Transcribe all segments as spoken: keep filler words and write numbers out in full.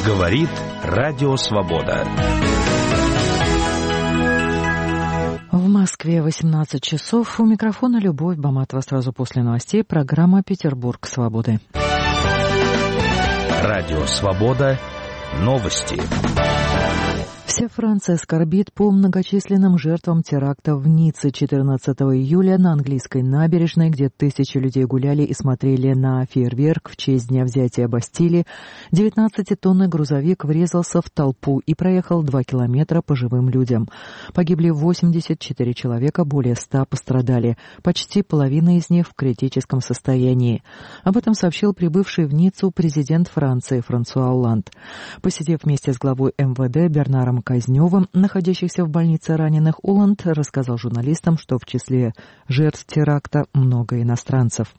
Говорит Радио Свобода. В Москве восемнадцать часов. У микрофона Любовь Баматова. Сразу после новостей программа «Петербург свободы». Радио Свобода. Новости. Вся Франция скорбит по многочисленным жертвам теракта в Ницце четырнадцатого июля на английской набережной, где тысячи людей гуляли и смотрели на фейерверк в честь дня взятия Бастилии. девятнадцатитонный грузовик врезался в толпу и проехал два километра по живым людям. Погибли восемьдесят четыре человека, более ста пострадали. Почти половина из них в критическом состоянии. Об этом сообщил прибывший в Ниццу президент Франции Франсуа Олланд. Посидев вместе с главой эм вэ дэ Бернаром Казневым, находящихся в больнице раненых, Олланд рассказал журналистам, что в числе жертв теракта много иностранцев.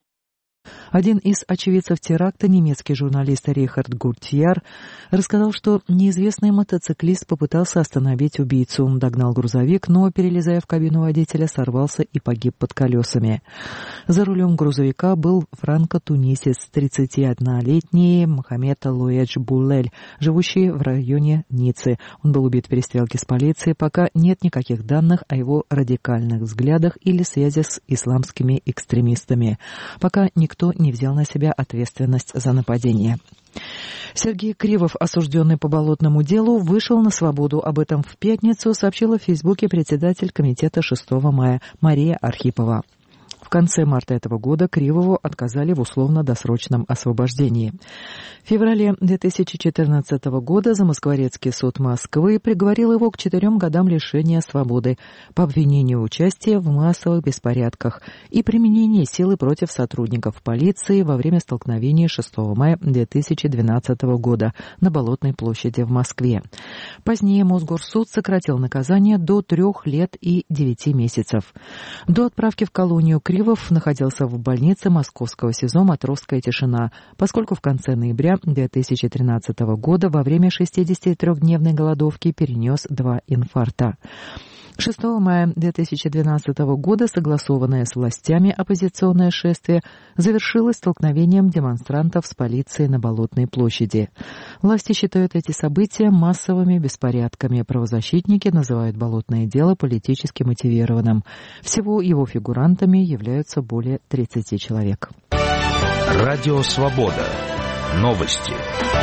Один из очевидцев теракта, немецкий журналист Рихард Гуртьяр, рассказал, что неизвестный мотоциклист попытался остановить убийцу. Он догнал грузовик, но, перелезая в кабину водителя, сорвался и погиб под колесами. За рулем грузовика был франко-тунисец, тридцатиоднолетний Мохаммед Луэдж Булель, живущий в районе Ниццы. Он был убит в перестрелке с полицией, пока нет никаких данных о его радикальных взглядах или связи с исламскими экстремистами. Пока никто не взял на себя ответственность за нападение. Сергей Кривов, осужденный по болотному делу, вышел на свободу. Об этом в пятницу сообщила в Фейсбуке председатель комитета шестого мая Мария Архипова. В конце марта этого года Кривову отказали в условно-досрочном освобождении. В феврале две тысячи четырнадцатого года Замоскворецкий суд Москвы приговорил его к четырем годам лишения свободы по обвинению в участии в массовых беспорядках и применении силы против сотрудников полиции во время столкновений шестого мая две тысячи двенадцатого года на Болотной площади в Москве. Позднее Мосгорсуд сократил наказание до трех лет и девяти месяцев. До отправки в колонию Кривов находился в больнице московского СИЗО «Матросская тишина», поскольку в конце ноября две тысячи тринадцатого года во время шестидесятитрёхдневной голодовки перенес два инфаркта. шестого мая две тысячи двенадцатого года согласованное с властями оппозиционное шествие завершилось столкновением демонстрантов с полицией на Болотной площади. Власти считают эти события массовыми беспорядками. Правозащитники называют болотное дело политически мотивированным. Всего его фигурантами являются более тридцати человек. Радио Свобода. Новости.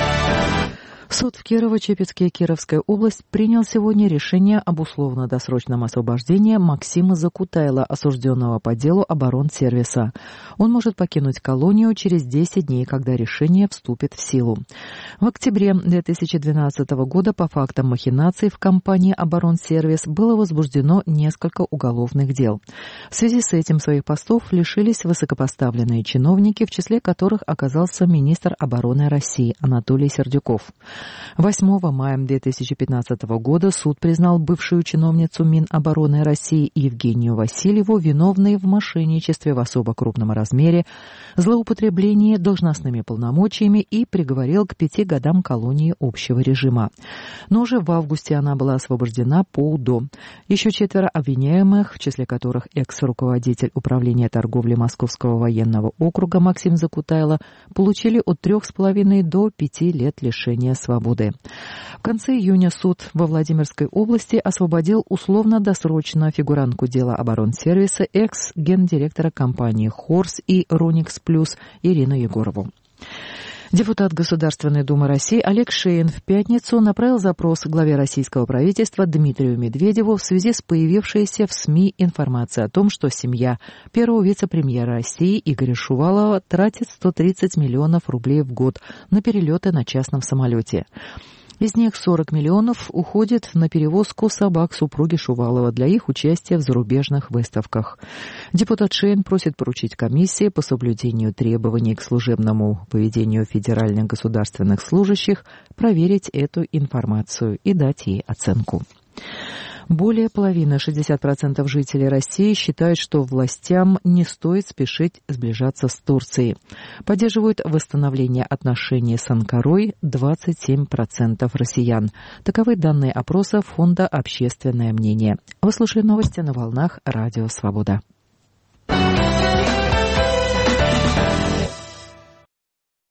Суд в Кирово-Чепецке и Кировская область принял сегодня решение об условно-досрочном освобождении Максима Закутайла, осужденного по делу оборонсервиса. Он может покинуть колонию через десять дней, когда решение вступит в силу. В октябре две тысячи двенадцатого года по фактам махинаций в компании «Оборонсервис» было возбуждено несколько уголовных дел. В связи с этим своих постов лишились высокопоставленные чиновники, в числе которых оказался министр обороны России Анатолий Сердюков. восьмого мая две тысячи пятнадцатого года суд признал бывшую чиновницу Минобороны России Евгению Васильеву виновной в мошенничестве в особо крупном размере, злоупотреблении должностными полномочиями и приговорил к пяти годам колонии общего режима. Но уже в августе она была освобождена по УДО. Еще четверо обвиняемых, в числе которых экс-руководитель управления торговли Московского военного округа Максим Закутайло, получили от трех с половиной до пяти лет лишения свободы. свободы. В конце июня суд во Владимирской области освободил условно-досрочно фигурантку дела оборонсервиса, экс-гендиректора компании «Хорс» и «Роникс Плюс» Ирину Егорову. Депутат Государственной Думы России Олег Шейн в пятницу направил запрос главе российского правительства Дмитрию Медведеву в связи с появившейся в СМИ информацией о том, что семья первого вице-премьера России Игоря Шувалова тратит сто тридцать миллионов рублей в год на перелеты на частном самолете. Из них сорок миллионов уходит на перевозку собак супруги Шувалова для их участия в зарубежных выставках. Депутат Шейн просит поручить комиссии по соблюдению требований к служебному поведению федеральных государственных служащих проверить эту информацию и дать ей оценку. Более половины, шестьдесят процентов жителей России считают, что властям не стоит спешить сближаться с Турцией. Поддерживают восстановление отношений с Анкарой двадцать семь процентов россиян. Таковы данные опроса Фонда «Общественное мнение». Вы слушали новости на волнах Радио Свобода.